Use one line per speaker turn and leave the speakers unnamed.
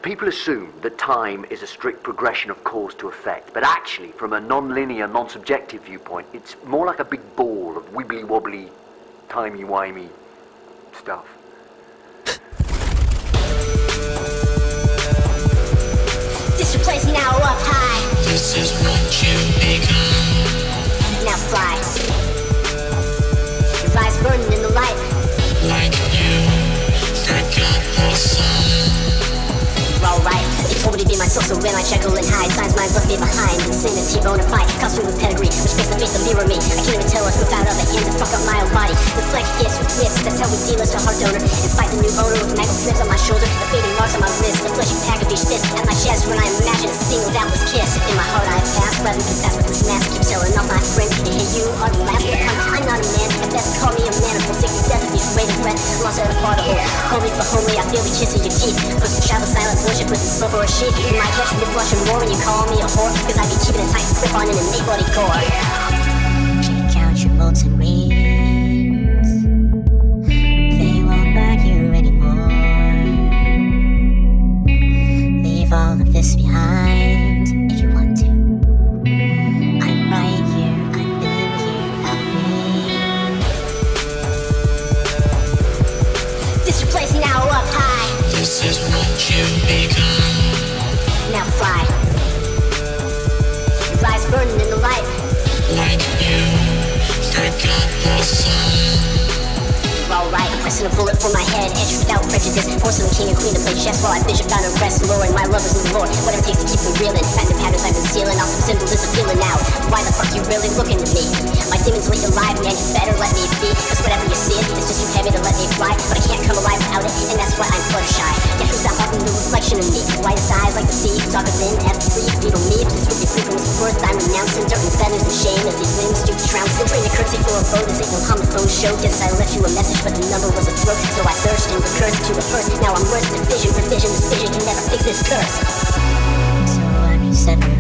People assume that time is a strict progression of cause to effect, but actually, from a non-linear, non-subjective viewpoint, it's more like a big ball of wibbly-wobbly, timey-wimey stuff.
This your place now up high.
This is what you become.
Now fly. Your eyes burning in the light.
Like you forgot the sun.
Alright, they told me to be my soul, so when I check and hide, signs minds left me behind. Insanity, bona fide, costume with pedigree, which makes the face of mirror me. I can't even tell a hook out of a hand to fuck up my own body. Reflect gifts with gifts, that's how we deal as a heart donor. And fight the new owner with maggot snips on my shoulder, the fading marks on my wrist, the fleshy pack of each fist at my chest when I imagine a single doubtless kiss. In my heart I pass, rather than confess with this mask, keep selling off my friends. And hey, you are the last one. I'm not a man, at best call me a man of sick to death of these weighted breath. Lost at a part of it. Homie for homie, I feel the kiss of your teeth. Push the travel silent bullshit with the silver or sheep. You might catch me blushing more when you call me a whore, cause I be keeping a tight grip on an innate body core.
Check out your molten wings. They won't burn you anymore. Leave all of this behind if you want to. I'm right here, I've been here, I'll be.
This your place now up high.
This is what you become.
Now fly. Your eyes burning in the light.
Like you forgot the sun.
Alright, I'm pressing a bullet for my head, edged without prejudice. Forcing the king and queen to play chess while I bishop down a rest. Lowering my lovers new lord, whatever it takes to keep me reeling. Patent patterns I've been sealing, off some symbols is a feeling now. Why the fuck you really looking at me? My demons lit alive, man, you better let me be. Cause whatever you see, it's just too heavy to let me fly. But I can't come alive without it, and that's why I'm fluttershy. Yeah, who's that walking the reflection of me? Whitest eyes like the sea, darker than F3, fetal me. Please with your free from his birth, I'm renouncing dirt and feathers and shame as these limbs do trouncing. Train a curtsy for a boat, this ain't no homophone show. Guess I left you a message, but the number was a throat. So I searched and recursed to the first. Now I'm worse than vision, revision, this vision can never fix this curse.
So I reset